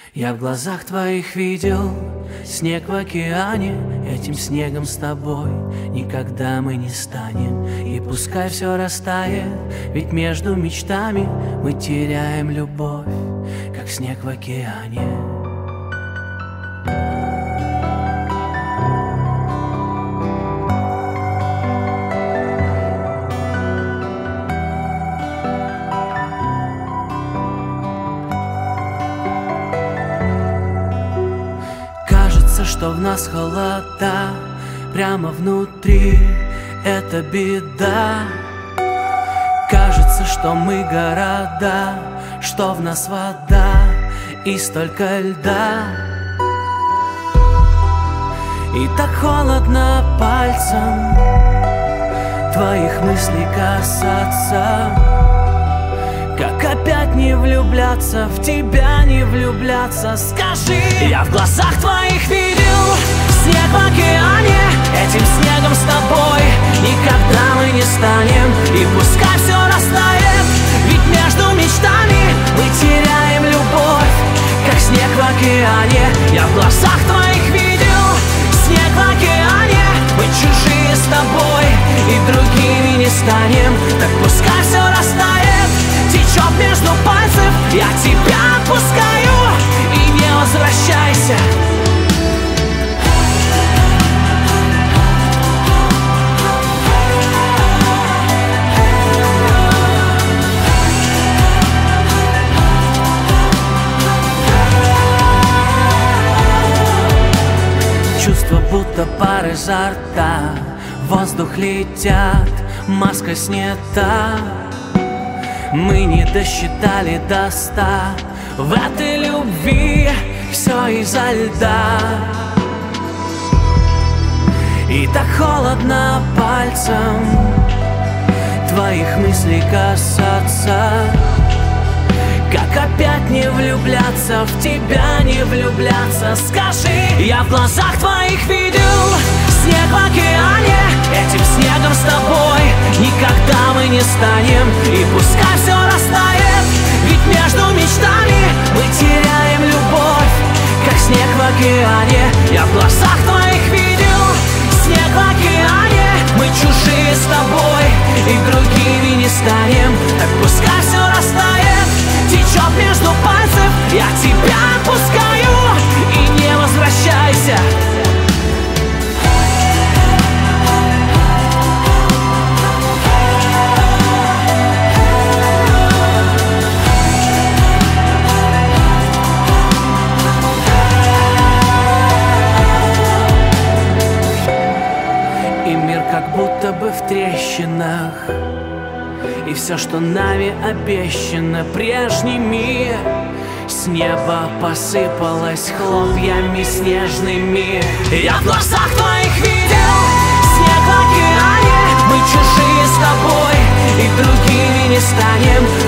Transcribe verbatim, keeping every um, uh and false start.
Я в глазах твоих видел снег в океане. Этим снегом с тобой никогда мы не станем. И пускай все растает, ведь между мечтами мы теряем любовь, как снег в океане. Кажется, что в нас холода, прямо внутри это беда. Кажется, что мы города, что в нас вода и столько льда. И так холодно пальцем твоих мыслей касаться. Как опять не влюбляться, в тебя не влюбляться, скажи. Я в глазах твоих видел снег в океане. Этим снегом с тобой никогда мы не станем. И пускай все растает, ведь между мечтами мы теряем любовь, как снег в океане. Я в глазах твоих видел снег в океане. Мы чужие с тобой и другими не станем. Так пускай все растает, течет между пальцев, я тебя отпускаю, и не возвращайся. Чувство, будто пар изо рта, воздух летят, маска снята. Мы не досчитали до ста, в этой любви все из-за льда. И так холодно пальцем твоих мыслей касаться. Как опять не влюбляться, в тебя не влюбляться, скажи. Я в глазах твоих видел снег в океане. Этим снегом с тобой никогда мы не станем. И пускай все растает, ведь между мечтами мы теряем любовь, как снег в океане. Я в глазах твоих видел снег в океане. Мы чужие с тобой и другими не станем. Так пускай все растает, течет между пальцев, я тебя отпускаю, и не возвращайся. И мир как будто бы в трещинах, и все, что нами обещано прежними, с неба посыпалось хлопьями снежными. Я в глазах твоих видел снег в океане. Мы чужие с тобой и другими не станем.